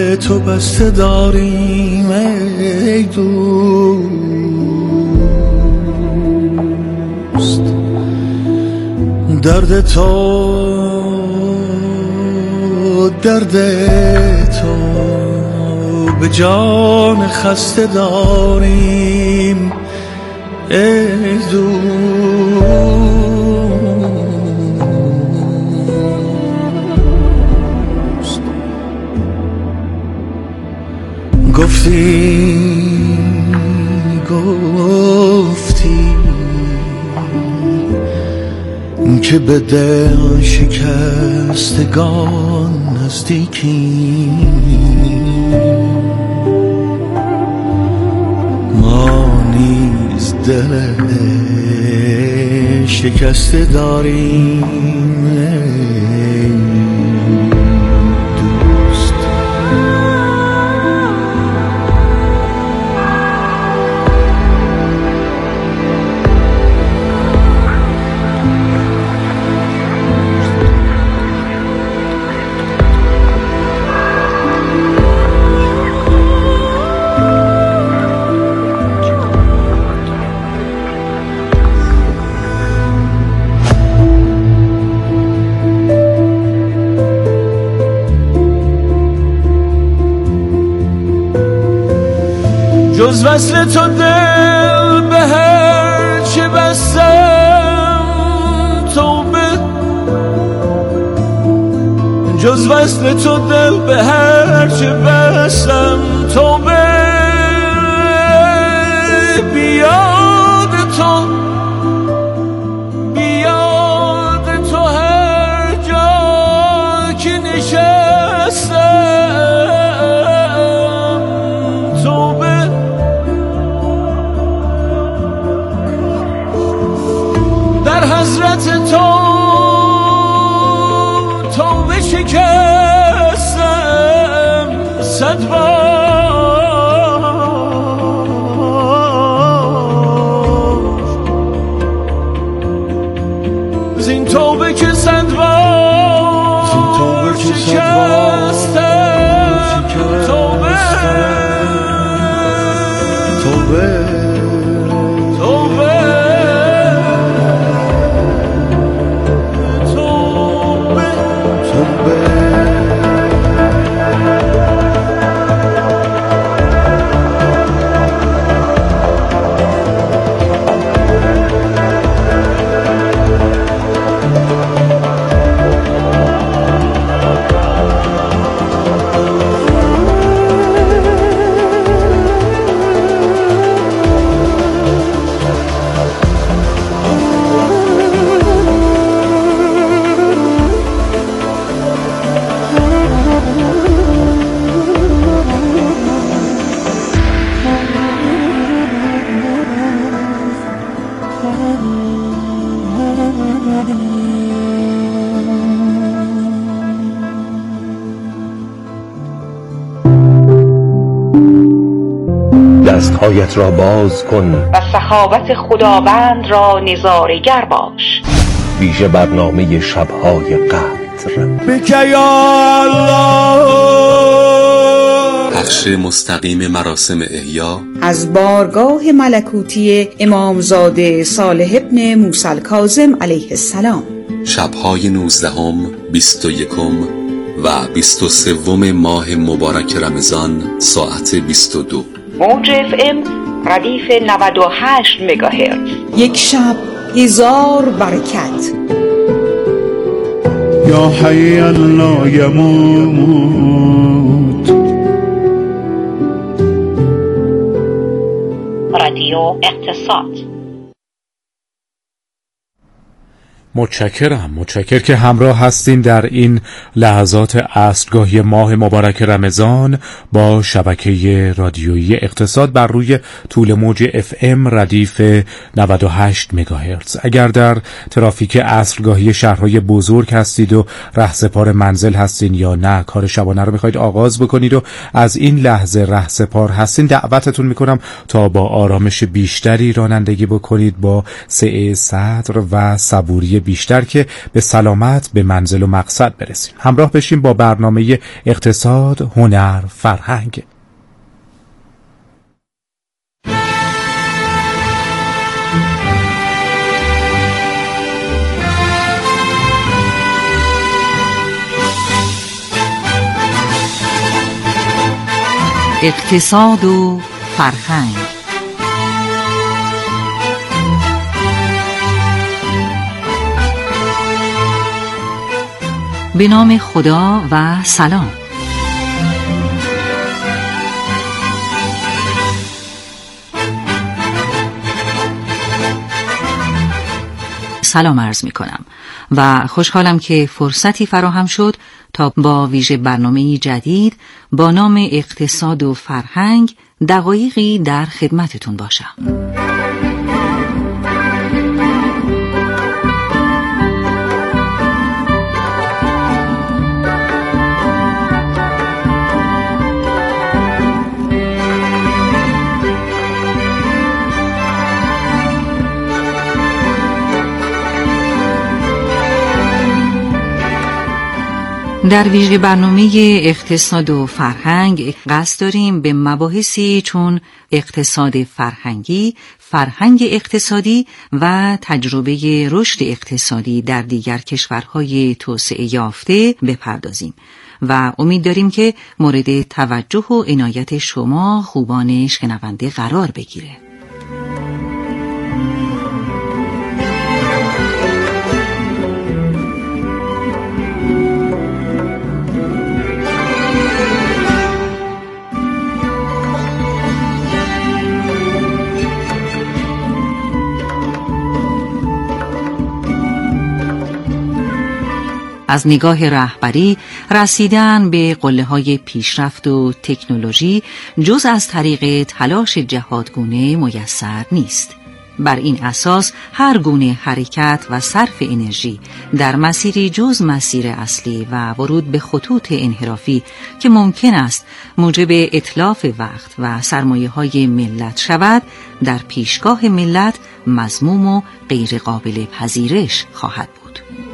تو بسته داریم ای دوست، درد تو به جان خسته داریم ای دوست. گفتی که به دل شکستگان نزدیکی، ما نیز دل شکسته داریم دوست. جز وصل تو دل به هر چه بستم توبه، جز وصل تو دل به هر چه بستم توبه، بیاد تو هر جا که نشستم توبه، در حضرت تو توبه شکستم 100 بار، زین توبه که 100 بار شکستم توبه دستهایت را باز کن و سخاوت خداوند را نظاره‌گر باش. ویژه برنامه شب‌های قدر بک یا الله. پخش مستقیم مراسم احیا از بارگاه ملکوتی امامزاده صالح ابن موسی الکاظم علیه السلام. شب‌های 19، 21 و 23 ماه مبارک رمضان ساعت 22. موج FM ردیف 98 مگاهرتز. یک شب 1000 برکت. یا حی لا یموت. رادیو اقتصاد. متشکر که همراه هستین در این لحظات عصرگاهی ماه مبارک رمضان با شبکه رادیویی اقتصاد بر روی طول موج FM ردیف 98 مگاهرتز. اگر در ترافیک عصرگاهی شهرهای بزرگ هستید و رهسپار منزل هستین یا نه کار شبانه رو میخواید آغاز بکنید و از این لحظه رهسپار هستین، دعوتتون میکنم تا با آرامش بیشتری رانندگی بکنید، با سعه صدر و صبوری بیشتر که به سلامت به منزل و مقصد برسیم. همراه بشیم با برنامه اقتصاد، هنر، فرهنگ. اقتصاد و فرهنگ. به نام خدا و سلام. سلام عرض می کنم و خوشحالم که فرصتی فراهم شد تا با ویژه برنامه‌ای جدید با نام اقتصاد و فرهنگ دقایقی در خدمتتون باشم. در ویژه برنامه اقتصاد و فرهنگ قصد داریم به مباحثی چون اقتصاد فرهنگی، فرهنگ اقتصادی و تجربه رشد اقتصادی در دیگر کشورهای توسعه یافته بپردازیم و امید داریم که مورد توجه و عنایت شما خوبان شنونده قرار بگیره. از نگاه رهبری رسیدن به قله‌های پیشرفت و تکنولوژی جز از طریق تلاش جهادگونه میسر نیست. بر این اساس هر گونه حرکت و صرف انرژی در مسیری جز مسیر اصلی و ورود به خطوط انحرافی که ممکن است موجب اتلاف وقت و سرمایه‌های ملت شود، در پیشگاه ملت مذموم و غیر قابل پذیرش خواهد بود.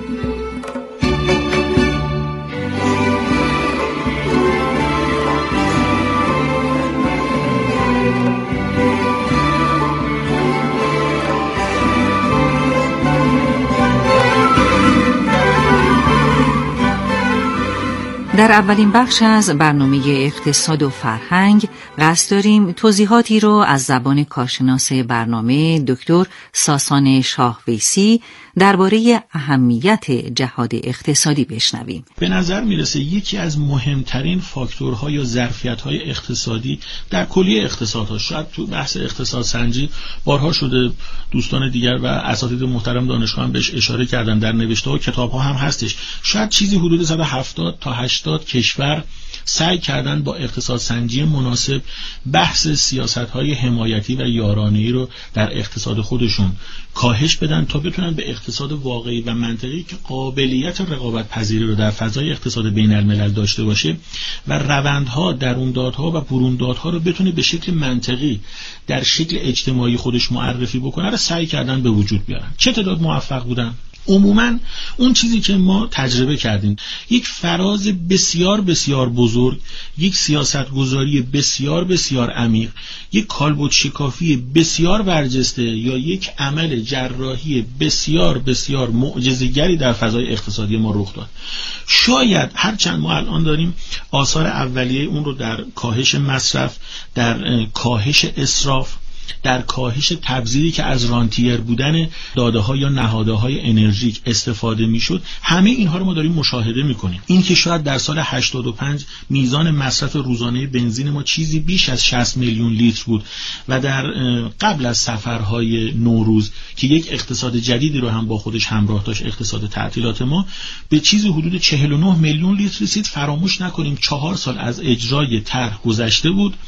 در اولین بخش از برنامه اقتصاد و فرهنگ قصد داریم توضیحاتی رو از زبان کارشناس برنامه دکتر ساسان شاهویسی درباره اهمیت جهاد اقتصادی بشنویم. به نظر میرسه یکی از مهمترین فاکتورها یا ظرفیت‌های اقتصادی در کلیه اقتصادها، شاید تو بحث اقتصاد سنجی بارها شده، دوستان دیگر و اساتید محترم دانشگاه هم بهش اشاره کردن، در نوشته و کتاب‌ها هم هستش. شاید چیزی حدود 170 تا 80 کشور سعی کردن با اقتصاد سنجی مناسب بحث سیاست‌های حمایتی و یارانه‌ای رو در اقتصاد خودشون کاهش بدن تا بتونن به اقتصاد واقعی و منطقی که قابلیت رقابت پذیری رو در فضای اقتصاد بین الملل داشته باشه و روندها، درون-دادها و برون-دادها رو بتونه به شکل منطقی در شکل اجتماعی خودش معرفی بکنه رو سعی کردن به وجود بیارن. چه تعداد موفق بودن؟ عموماً اون چیزی که ما تجربه کردیم، یک فراز بسیار بسیار بزرگ، یک سیاستگذاری بسیار بسیار عمیق، یک کالبد شکافی بسیار برجسته یا یک عمل جراحی بسیار بسیار معجزه‌گری در فضای اقتصادی ما رخ داد. شاید هرچند ما الان داریم آثار اولیه اون رو در کاهش مصرف، در کاهش اسراف، در کاهش تبذیری که از رانتیر بودن داده‌ها یا نهادهای انرژیک استفاده میشد، همه اینها رو ما داریم مشاهده میکنیم. این که شاید در سال 85 میزان مصرف روزانه بنزین ما چیزی بیش از 60 میلیون لیتر بود و در قبل از سفرهای نوروز که یک اقتصاد جدیدی رو هم با خودش همراه داشت، اقتصاد تعطیلات ما، به چیزی حدود 49 میلیون لیتر رسید. فراموش نکنیم 4 سال از اجرای طرح گذشته بود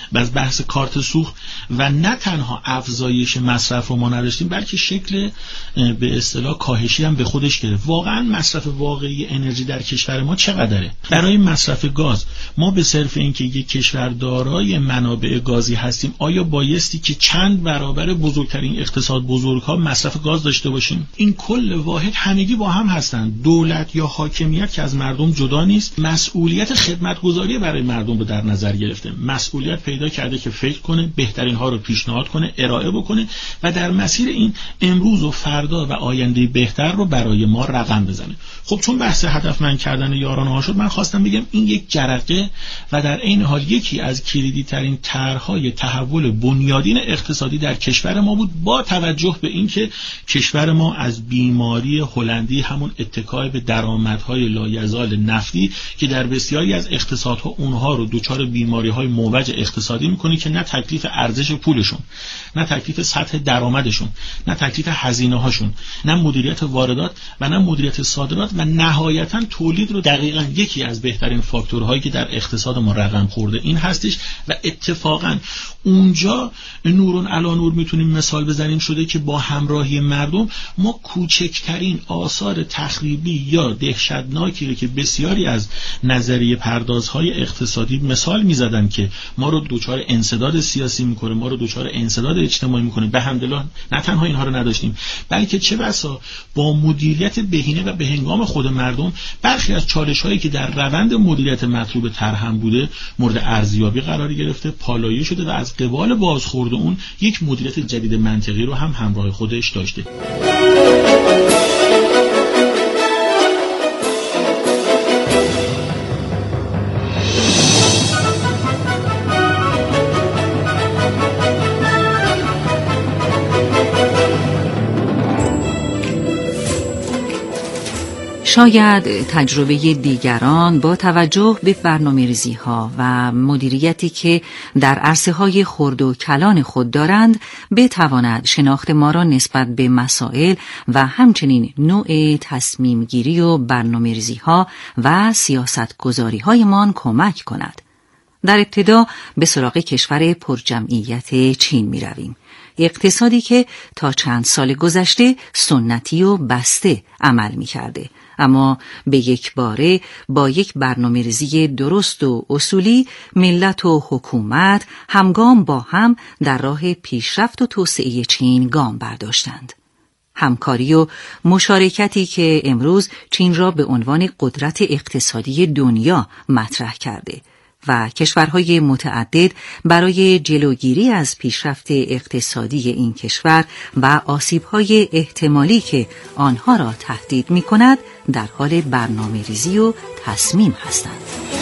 از بحث کارت سوخت و نه تنها افزایش مصرف رو ما نداشتیم، بلکه شکل به اصطلاح کاهشی هم به خودش گرفت. واقعا مصرف واقعی انرژی در کشور ما چقدره؟ برای مصرف گاز ما به صرف اینکه یک کشور دارای منابع گازی هستیم، آیا بایستی که چند برابر بزرگترین اقتصاد بزرگ‌ها مصرف گاز داشته باشیم؟ این کل واحد همگی با هم هستند. دولت یا حاکمیت که از مردم جدا نیست، مسئولیت خدمتگزاری برای مردم رو در نظر گرفته. مسئولیت پیدا کرده که فکر کنه، بهترین ها رو پیشنهاد کنه، ارائه بکنه و در مسیر این امروز و فردا و آینده بهتر رو برای ما رقم بزنه. خب چون بحث هدفمند کردن یارانه ها شد، من خواستم بگم این یک جرقه و در عین حال یکی از کلیدی ترین طرح‌های تحول بنیادین اقتصادی در کشور ما بود، با توجه به اینکه کشور ما از بیماری هلندی، همون اتکای به درآمدهای لایزال نفتی که در بسیاری از اقتصادها اونها رو دچار بیماری‌های موج اقتصادی می‌کنه که نه تکلیف ارزش پولشون، نه تکلیف سطح درآمدشون، نه تکلیف هزینه‌هاشون، نه مدیریت واردات و نه مدیریت صادرات و نهایتاً تولید رو دقیقاً یکی از بهترین فاکتورهایی که در اقتصاد ما رقم خورده این هستش. و اتفاقاً اونجا نورون علی نور میتونیم مثال بزنیم شده که با همراهی مردم ما کوچکترین آثار تخریبی یا دهشتناکی که بسیاری از نظریه پردازهای اقتصادی مثال میزدن که ما رو دچار انسداد سیاسی میکنه، ما رو دچار انسداد اجتماعی میکنه، به حمدالله نه تنها اینها رو نداشتیم، بلکه چه بسا با مدیریت بهینه و به هنگام خود مردم برخی از چالش‌هایی که در روند مدیریت مطلوب طرح بوده مورد ارزیابی قرار گرفته، پالایه شده و از قبال بازخورد اون یک مدیریت جدید منطقی رو هم همراه خودش داشته. شاید تجربه دیگران با توجه به برنامه‌ریزی‌ها و مدیریتی که در عرصه‌های خرد و کلان خود دارند بتواند شناخت ما را نسبت به مسائل و همچنین نوع تصمیم گیری و برنامه‌ریزی‌ها و سیاست‌گذاری‌هایمان کمک کند. در ابتدا به سراغ کشور پرجمعیت چین می رویم. اقتصادی که تا چند سال گذشته سنتی و بسته عمل می کرده، اما به یک باره با یک برنامه‌ریزی درست و اصولی ملت و حکومت همگام با هم در راه پیشرفت و توسعه چین گام برداشتند. همکاری و مشارکتی که امروز چین را به عنوان قدرت اقتصادی دنیا مطرح کرده و کشورهای متعدد برای جلوگیری از پیشرفت اقتصادی این کشور و آسیب‌های احتمالی که آنها را تهدید می‌کند در حال برنامه‌ریزی و تصمیم هستند.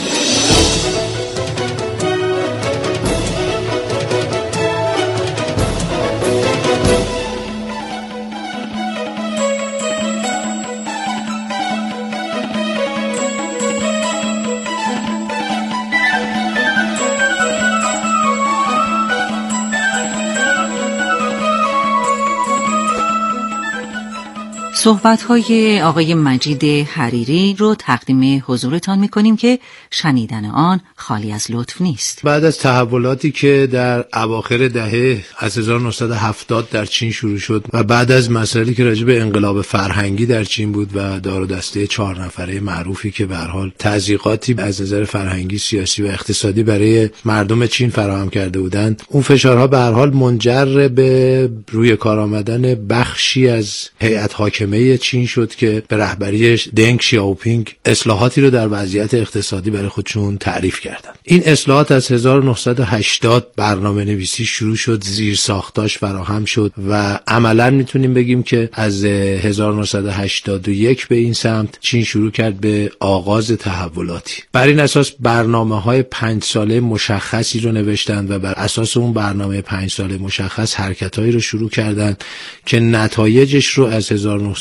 صحبت‌های آقای مجید حریری رو تقدیم حضورتان می‌کنیم که شنیدن آن خالی از لطف نیست. بعد از تحولاتی که در اواخر دهه از 1970 در چین شروع شد و بعد از مسائلی که راجع به انقلاب فرهنگی در چین بود و دار و دسته 4 نفره معروفی که به هر حال تضییقاتی از نظر فرهنگی، سیاسی و اقتصادی برای مردم چین فراهم کرده بودند، اون فشارها به هر حال منجر به روی کار آمدن بخشی از هیئت حاکمه چین شد که به رهبری دنگ شیائوپینگ اصلاحاتی رو در وضعیت اقتصادی برای خودشون تعریف کردند. این اصلاحات از 1980 برنامه نویسی شروع شد، زیر ساختاش فراهم شد و عملاً میتونیم بگیم که از 1981 به این سمت چین شروع کرد به آغاز تحولاتی. بر این اساس برنامه‌های 5 ساله مشخصی رو نوشتند و بر اساس اون برنامه 5 ساله مشخص حرکتایی رو شروع کردند که نتایجش رو از 1983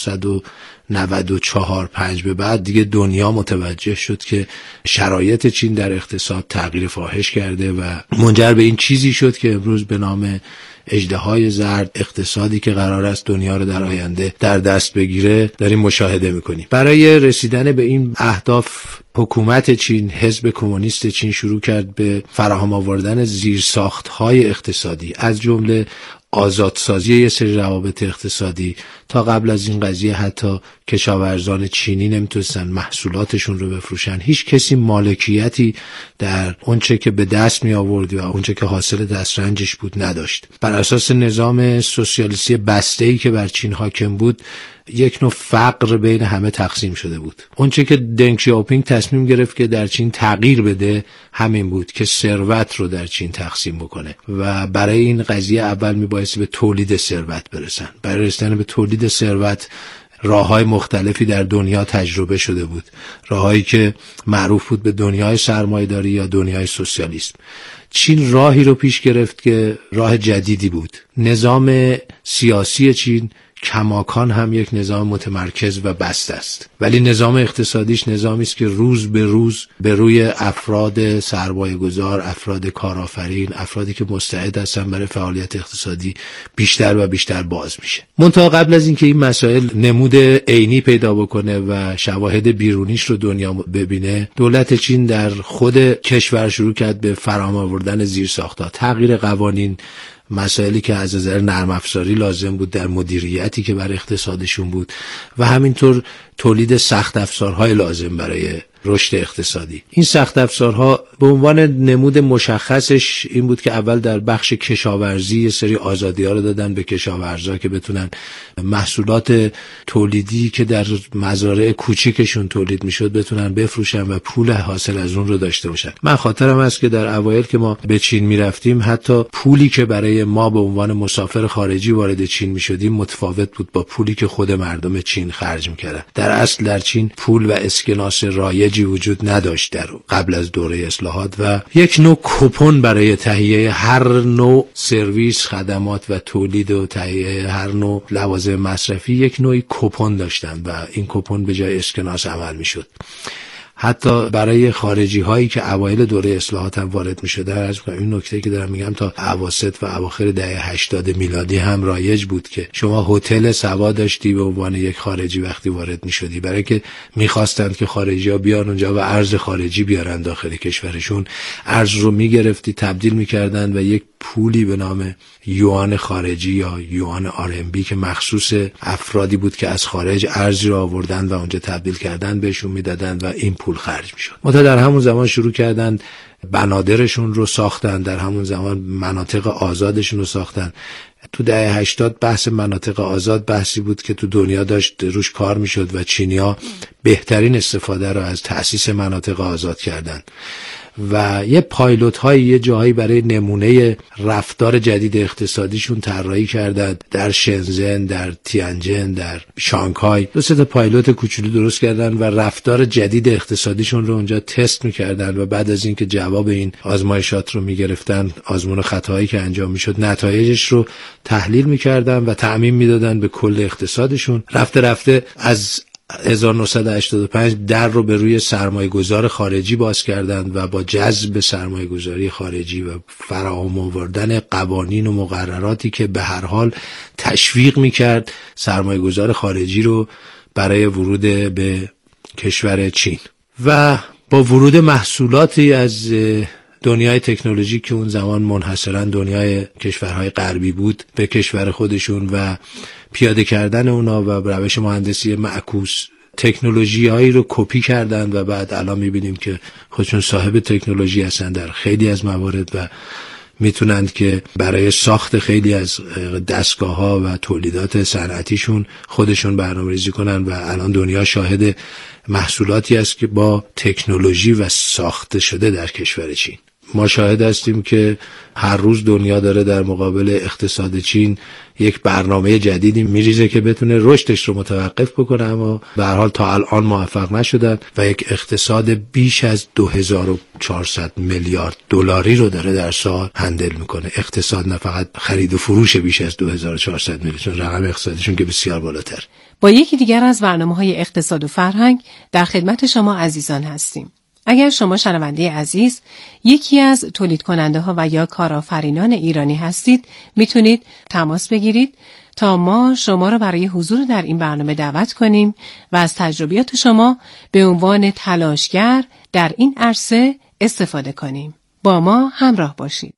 1994-5 به بعد دیگه دنیا متوجه شد که شرایط چین در اقتصاد تغییر فاحش کرده و منجر به این چیزی شد که امروز به نام اژدهای زرد، اقتصادی که قرار است دنیا رو در آینده در دست بگیره، داریم مشاهده میکنیم. برای رسیدن به این اهداف حکومت چین، حزب کمونیست چین شروع کرد به فراهم آوردن زیرساخت‌های اقتصادی، از جمله آزادسازی یه سری روابط اقتصادی. تا قبل از این قضیه حتی کشاورزان چینی نمیتونستن محصولاتشون رو بفروشن. هیچ کسی مالکیتی در اونچه که به دست می آورد و اونچه که حاصل دسترنجش بود نداشت. بر اساس نظام سوسیالیستی بسته‌ای که بر چین حاکم بود، یک نوع فقر بین همه تقسیم شده بود. اونچه که دنگ شیاوپینگ تصمیم گرفت که در چین تغییر بده همین بود که ثروت رو در چین تقسیم بکنه و برای این قضیه اول میبایستی به تولید ثروت برسن. برای رسیدن به تولید ثروت راه‌های مختلفی در دنیا تجربه شده بود، راه‌هایی که معروف بود به دنیای سرمایه‌داری یا دنیای سوسیالیسم. چین راهی رو پیش گرفت که راه جدیدی بود. نظام سیاسی چین کماکان هم یک نظام متمرکز و بسته است، ولی نظام اقتصادیش نظامی است که روز به روز به روی افراد سرمایه‌گذار، افراد کارآفرین، افرادی که مستعد هستن برای فعالیت اقتصادی بیشتر و بیشتر باز میشه. منتها قبل از اینکه این مسائل نمود عینی پیدا بکنه و شواهد بیرونیش رو دنیا ببینه، دولت چین در خود کشور شروع کرد به فراهم آوردن زیرساخت‌ها، تغییر قوانین، مسائلی که از نظر نرم افزاری لازم بود در مدیریتی که بر اقتصادشون بود و همینطور تولید سخت افزارهای لازم برای رشد اقتصادی. این سخت افزارها به عنوان نمود مشخصش این بود که اول در بخش کشاورزی یه سری آزادی‌ها رو دادن به کشاورزا که بتونن محصولات تولیدی که در مزارع کوچیکشون تولید میشد بتونن بفروشن و پول حاصل از اون رو داشته باشن. من خاطرم هست که در اوایل که ما به چین میرفتیم حتی پولی که برای ما به عنوان مسافر خارجی وارد چین میشدیم متفاوت بود با پولی که خود مردم چین خرج میکردن. در اصل در چین پول و اسکناس رایجی وجود نداشت در قبل از دوره اصلاحات و یک نوع کوپن برای تهیه هر نوع سرویس، خدمات و تولید و تهیه هر نوع لوازم مصرفی یک نوعی کوپن داشتن و این کوپن به جای اسکناس عمل میشد. حتی برای خارجی هایی که اوایل دوره اصلاحات هم وارد می شده، این نکته که دارم میگم تا اواسط و اواخر دهه 80 میلادی هم رایج بود که شما هتل سوا داشتی به عنوان یک خارجی وقتی وارد می شدی، برای که میخواستند که خارجی ها بیان اونجا و ارز خارجی بیارن داخل کشورشون. ارز رو میگرفتی، تبدیل میکردن و یک پولی به نام یوان خارجی یا یوان RMB که مخصوص افرادی بود که از خارج ارزی رو آوردن و اونجا تبدیل کردن بهشون میدادن و این پول خرج میشد. متا در همون زمان شروع کردن بنادرشون رو ساختن، در همون زمان مناطق آزادشون رو ساختن. تو دهه 80 بحث مناطق آزاد بحثی بود که تو دنیا داشت روش کار میشد و چینی‌ها بهترین استفاده رو از تأسیس مناطق آزاد کردن و یه پایلوت های یه جاهایی برای نمونه رفتار جدید اقتصادیشون طراحی کردن. در شنزن، در تیانجن، در شانگهای 2-3 تا پایلوت کوچولو درست کردن و رفتار جدید اقتصادیشون رو اونجا تست میکردن و بعد از اینکه جواب این آزمایشات رو میگرفتن، آزمون خطاهایی که انجام میشد، نتایجش رو تحلیل میکردن و تعمیم میدادن به کل اقتصادشون. رفته رفته از 1985 در رو به روی سرمایه‌گذار خارجی باز کردند و با جذب سرمایه‌گذاری خارجی و فراهم آوردن قوانین و مقرراتی که به هر حال تشویق می‌کرد سرمایه‌گذار خارجی رو برای ورود به کشور چین و با ورود محصولاتی از دنیای تکنولوژی که اون زمان منحصراً دنیای کشورهای غربی بود به کشور خودشون و پیاده کردن اونا و روش مهندسی معکوس، تکنولوژی هایی رو کپی کردن و بعد الان میبینیم که خودشون صاحب تکنولوژی هستن در خیلی از موارد و میتونند که برای ساخت خیلی از دستگاه ها و تولیدات صنعتیشون خودشون برنامه‌ریزی کنن و الان دنیا شاهد محصولاتی است که با تکنولوژی و ساخته شده در کشور چین. ما شاهد هستیم که هر روز دنیا داره در مقابل اقتصاد چین یک برنامه جدیدی میریزه که بتونه رشدش رو متوقف بکنه، اما به هر حال تا الان موفق نشدن و یک اقتصاد بیش از 2400 میلیارد دلاری رو داره در سال هندل میکنه. اقتصاد نه فقط خرید و فروش بیش از 2400 میلیارد، چون رقم اقتصادیشون که بسیار بالاتر. با یکی دیگر از برنامه‌های اقتصاد و فرهنگ در خدمت شما عزیزان هستیم. اگر شما شنونده عزیز یکی از تولید کننده ها و یا کارآفرینان ایرانی هستید، میتونید تماس بگیرید تا ما شما را برای حضور در این برنامه دعوت کنیم و از تجربیات شما به عنوان تلاشگر در این عرصه استفاده کنیم. با ما همراه باشید.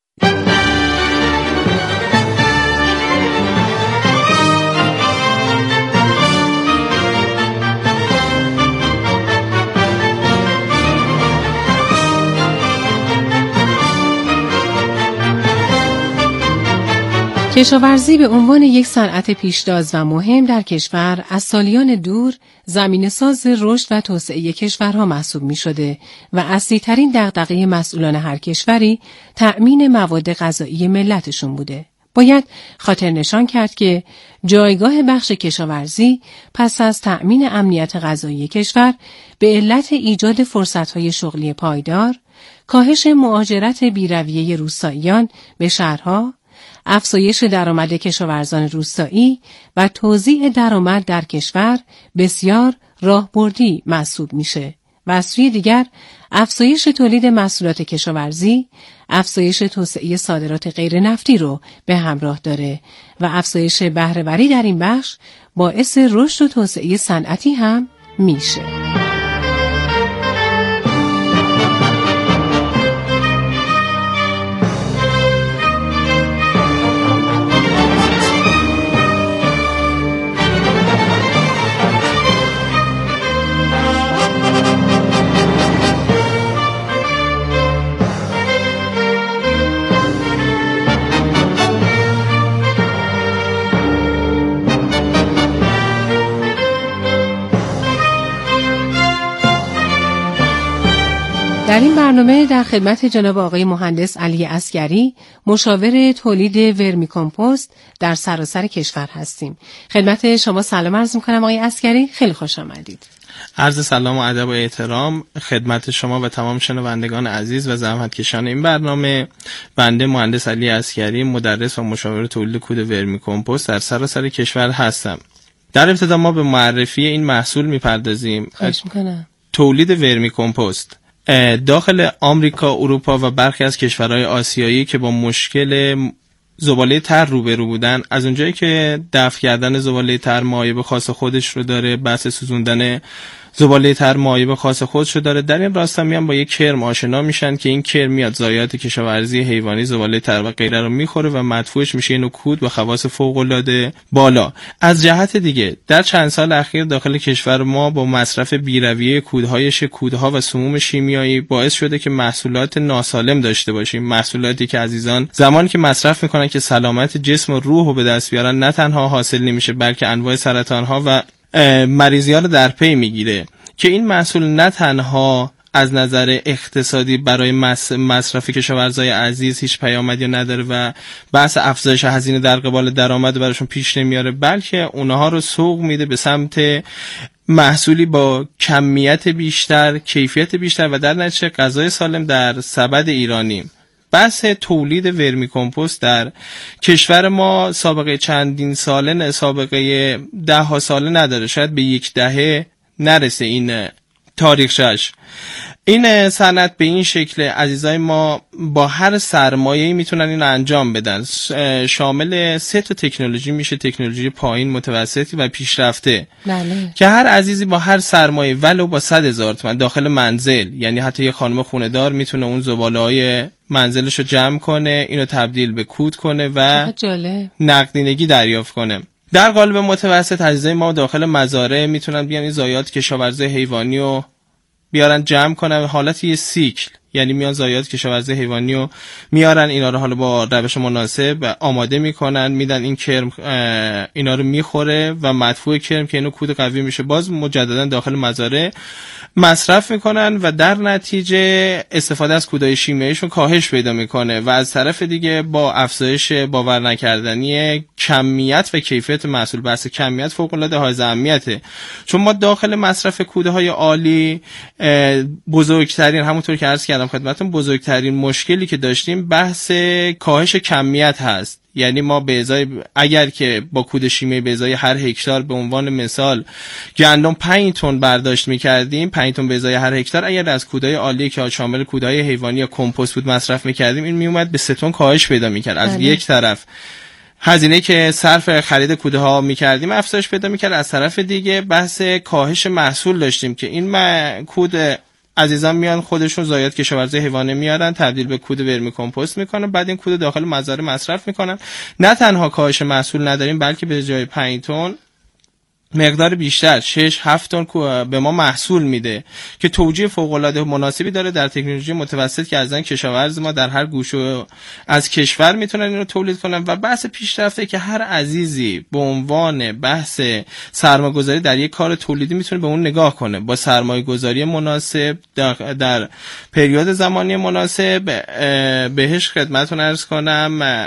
کشاورزی به عنوان یک صنعت پیشتاز و مهم در کشور از سالیان دور زمینه‌ساز رشد و توسعه کشورها محسوب می‌شده و اصلی‌ترین دغدغه مسئولان هر کشوری تأمین مواد غذایی ملتشون بوده. باید خاطر نشان کرد که جایگاه بخش کشاورزی پس از تأمین امنیت غذایی کشور به علت ایجاد فرصت‌های شغلی پایدار، کاهش مهاجرت بی‌رویه روستاییان به شهرها، افزایش درآمد کشاورزان روستایی و توزیع درآمد در کشور بسیار راهبردی محسوب میشه و از سوی دیگر افزایش تولید محصولات کشاورزی، افزایش توسعه صادرات غیر نفتی رو به همراه داره و افزایش بهره‌وری در این بخش باعث رشد و توسعه صنعتی هم میشه. در این برنامه در خدمت جناب آقای مهندس علی عسگری، مشاور تولید ورمی کمپوست در سراسر کشور هستیم. خدمت شما سلام عرض می‌کنم آقای عسگری، خیلی خوش آمدید. عرض سلام و ادب و احترام خدمت شما و تمام شنوندگان عزیز و زحمتکشان این برنامه. بنده مهندس علی عسگری، مدرس و مشاور تولید کود ورمی کمپوست در سراسر کشور هستم. در ابتدا ما به معرفی این محصول می‌پردازیم. خواهش می‌کنم. تولید ورمی کمپوست داخل آمریکا، اروپا و برخی از کشورهای آسیایی که با مشکل زباله تر روبرو بودن، از اونجایی که دفع کردن زباله تر معایب خاص خودش رو داره، بحث سوزوندن زباله تر معایب خاص خودش رو داره، در این راستا میان با یک کرم آشنا میشن که این کرم میاد ضایعات کشاورزی حیوانی، زباله تر و غیره رو میخوره و مدفوعش میشه اینو کود و خواص فوق العاده بالا. از جهت دیگه در چند سال اخیر داخل کشور ما با مصرف بی‌رویه کودها و سموم شیمیایی باعث شده که محصولات ناسالم داشته باشیم، محصولاتی که عزیزان زمانی که مصرف میکنن که سلامت جسم و روح رو به دست بیارن، نه تنها حاصل نمیشه بلکه انواع سرطان‌ها و مریضی‌ها رو در پی میگیره که این محصول نه تنها از نظر اقتصادی برای مصرف کشاورزای عزیز هیچ پیامدی نداره و بحث افزایش هزینه در قبال درآمد براشون پیش نمیاره، بلکه اونها رو سوق میده به سمت محصولی با کمیت بیشتر، کیفیت بیشتر و در نتیجه غذای سالم در سبد ایرانی. بحث تولید ورمی کمپوست در کشور ما سابقه چندین ساله، سابقه 10 ساله نداره، شاید به 10 دهه نرسه این تاریخش. این صنعت به این شکل عزیزای ما با هر سرمایه‌ای میتونن این انجام بدن. شامل 3 تا تکنولوژی میشه، تکنولوژی پایین، متوسطی و پیشرفته. بله. که هر عزیزی با هر سرمایه ولو با 100,000 تومان داخل منزل، یعنی حتی یه خانم خونه دار میتونه اون زباله‌های منزلش رو جمع کنه، اینو تبدیل به کود کنه و نقدینگی دریافت کنه. در قالب متوسط عزیزای ما داخل مزارع میتونن بیان این ضایعات کشاورزی حیوانی رو بیارن جمع کنن، حالت یه سیکل، یعنی میان ضایعات کشاورزی حیوانی رو میارن، اینا رو حالا با روش مناسب آماده میکنن، میدن این کرم اینا رو میخوره و مدفوع کرم که اینو کود قوی میشه، باز مجددا داخل مزارع مصرف میکنن و در نتیجه استفاده از کودهای شیمیاییشون کاهش پیدا میکنه و از طرف دیگه با افزایش باور نکردنی کمیت و کیفیت محصول، بحث کمیت فوق العاده حائز اهمیته، چون ما داخل مصرف کودهای عالی بزرگترین، همونطور که عرض کردم خدمتتون، بزرگترین مشکلی که داشتیم بحث کاهش کمیت هست. یعنی ما به ازای اگر که با کود شیمیایی به ازای هر هکتار به عنوان مثال گندم 5 تن برداشت می‌کردیم، 5 تن به ازای هر هکتار، اگر از کودهای عالی که شامل کودهای حیوانی یا کمپوست بود مصرف می‌کردیم، این میومد به 3 تن کاهش پیدا می‌کرد. از یک طرف هزینه که صرف خرید کوده ها می‌کردیم افزایش پیدا می‌کرد، از طرف دیگه بحث کاهش محصول داشتیم که این کود عزیزان میان خودشون ضایعات کشاورزی حیوانی میارن، تبدیل به کود ورمی کمپوست میکنن، بعد این کود داخل مزارع مصرف میکنن. نه تنها کاهش محصول نداریم، بلکه به جای 5 تن مقدار بیشتر 6-7 تن به ما محصول میده که توجیه فوق العاده مناسبی داره در تکنولوژی متوسط که ازن کشاورز ما در هر گوشه از کشور میتونن اینو تولید کنن. و بحث پیشرفته که هر عزیزی به عنوان بحث سرمایه‌گذاری در یک کار تولیدی میتونه به اون نگاه کنه، با سرمایه‌گذاری مناسب در پریود زمانی مناسب بهش خدمتتون عرض کنم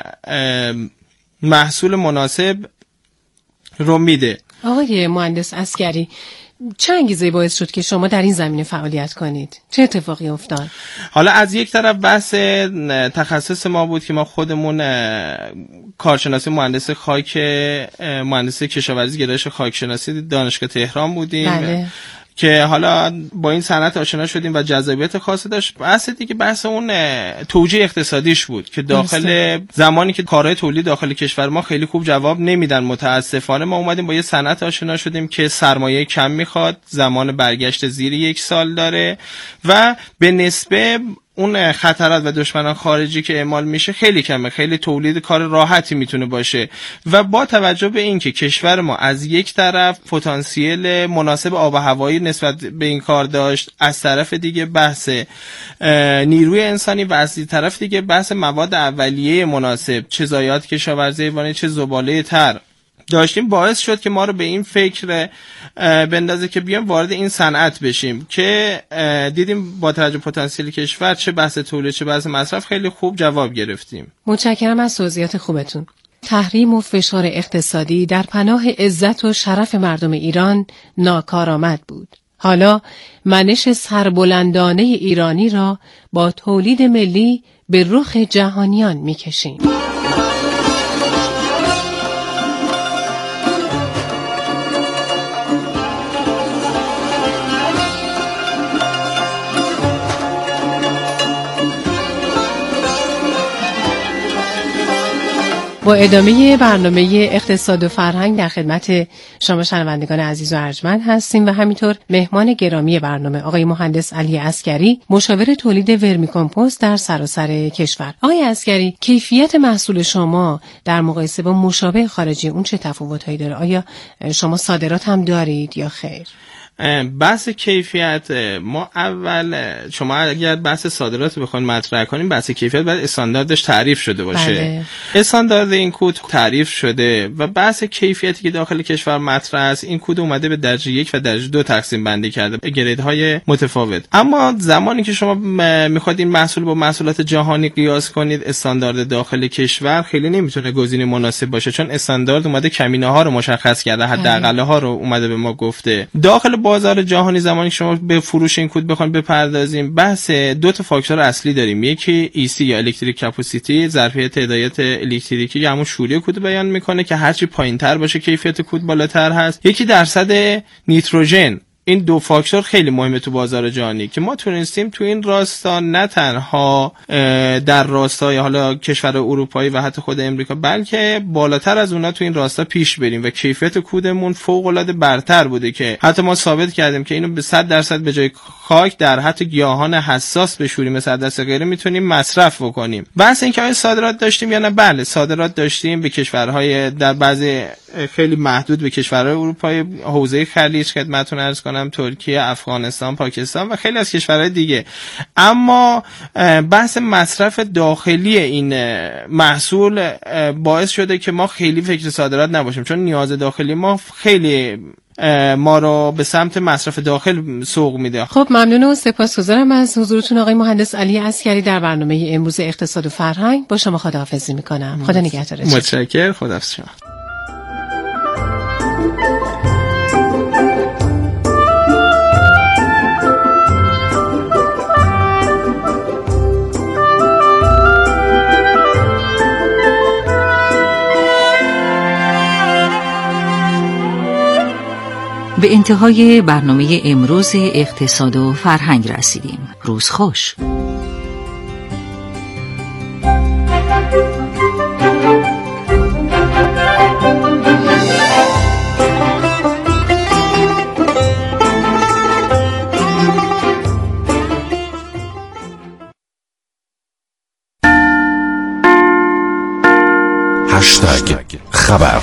محصول مناسب رو میده. آقای مهندس عسگری، چه انگیزه باعث شد که شما در این زمینه فعالیت کنید؟ چه اتفاقی افتاد؟ حالا از یک طرف بحث تخصص ما بود که ما خودمون کارشناسی مهندس خاک، مهندس کشاورزی گرایش خاک شناسی دانشگاه تهران بودیم. بله. که حالا با این صنعت آشنا شدیم و جذابیت خاصی داشت. بحث دیگه بحث اون توجیه اقتصادیش بود که داخل زمانی که کارهای تولید داخل کشور ما خیلی خوب جواب نمیدن، متاسفانه ما اومدیم با یه صنعت آشنا شدیم که سرمایه کم میخواد، زمان برگشت زیر 1 سال داره و به نسبه اون خطرات و دشمنان خارجی که اعمال میشه خیلی کمه، خیلی تولید کار راحتی میتونه باشه. و با توجه به اینکه کشور ما از یک طرف پتانسیل مناسب آب و هوایی نسبت به این کار داشت، از طرف دیگه بحث نیروی انسانی و از طرف دیگه بحث مواد اولیه مناسب، چه ضایعات کشاورزی حیوانی چه زباله تر داشتیم، باعث شد که ما رو به این فکر بندازه که بیام وارد این صنعت بشیم که دیدیم با توجه پتانسیل کشور چه بحث تولید چه بحث مصرف خیلی خوب جواب گرفتیم. متشکرم از توضیحات خوبتون. تحریم و فشار اقتصادی در پناه عزت و شرف مردم ایران ناکارآمد بود. حالا منش سربلندانه ایرانی را با تولید ملی به رخ جهانیان می‌کشیم. با ادامه برنامه اقتصاد و فرهنگ در خدمت شما شنوندگان عزیز و ارجمند هستیم و همینطور مهمان گرامی برنامه آقای مهندس علی عسگری، مشاور تولید ورمی کمپوست در سراسر کشور. آقای عسگری، کیفیت محصول شما در مقایسه با مشابه خارجی اون چه تفاوت‌هایی داره؟ آیا شما صادرات هم دارید یا خیر؟ بحث کیفیت ما اول شما اگر بحث صادرات بخواید مطرح کنیم، بحث کیفیت باید استانداردش تعریف شده باشه. بله. استاندارد این کود تعریف شده و بحث کیفیتی که داخل کشور مطرح است، این کود اومده به درجه 1 و درجه 2 تقسیم بندی کرده، گریدهای متفاوت. اما زمانی که شما میخواید این محصول با محصولات جهانی قیاس کنید، استاندارد داخل کشور خیلی نمیتونه گزینه مناسب باشه، چون استاندارد اومده کمینه ها رو مشخص کرده، حداقل ها رو اومده به ما گفته. داخل بازار جهانی زمانی که شما به فروش این کود بخواید بپردازیم، بحث 2 تا فاکتور اصلی داریم. یکی EC یا الکتریک کپاسیتی، ظرفیت هدایت الکتریکی یا همون شوری کود بیان میکنه که هرچی پایینتر باشه کیفیت کود بالاتر هست. یکی درصد نیتروژن. این 2 فاکتور خیلی مهمه تو بازار جهانی که ما تونستیم تو این راستا نه تنها در راستای حالا کشور اروپایی و حتی خود امریکا، بلکه بالاتر از اونا تو این راستا پیش بریم و کیفیت کودمون فوق العاده برتر بوده که حتی ما ثابت کردیم که اینو به 100% به جای خاک در حتی گیاهان حساس بشوریم، مثل عدس غیره میتونیم مصرف بکنیم. بحث این که آیا صادرات داشتیم یا نه، بله صادرات داشتیم به کشورهای در بعضی خیلی محدود به کشورهای اروپایی، حوزه خلیج خدمتتون عرض کنم کنم ترکیه، افغانستان، پاکستان و خیلی از کشورهای دیگه. اما بحث مصرف داخلی این محصول باعث شده که ما خیلی فکر صادرات نباشیم، چون نیاز داخلی ما خیلی ما رو به سمت مصرف داخل سوق میده. خب ممنون و سپاسگزارم از حضورتون آقای مهندس علی عسکری در برنامه امروز اقتصاد و فرهنگ. با شما خداحافظی میکنم. خدا نگهدارتون. متشکرم. خداحافظ شما. به انتهای برنامه امروز اقتصاد و فرهنگ رسیدیم. روز خوش.